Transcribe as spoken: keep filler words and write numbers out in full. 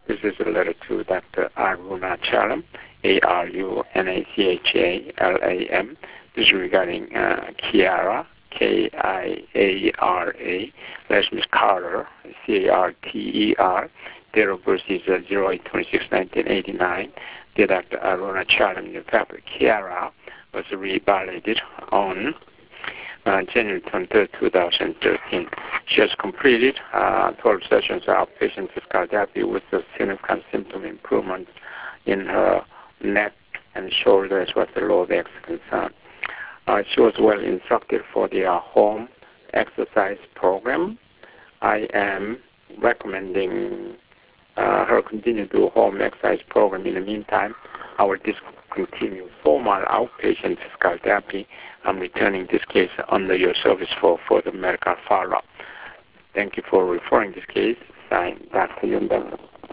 This is a letter to Doctor Arunachalam, A R U N A C H A L A M. This is regarding uh, Kiara, K I A R A. Last name is Carter, C A R T E R. Date of birth is uh, zero eight twenty-six nineteen eighty-nine. Dear Doctor Arunachalam, in fact, Kiara was revalidated on uh, January twenty-third, two thousand thirteen. She has completed uh, twelve sessions of outpatient physical therapy with a significant symptom improvement in her neck and shoulder as well as the lower back is concerned. Uh, she was well instructed for the uh, home exercise program. I am recommending uh, her continue to do home exercise program. In the meantime, I will discontinue formal outpatient physical therapy. I'm returning this case under your service for further medical follow-up. Thank you for referring this case. Signed, Doctor Yundam.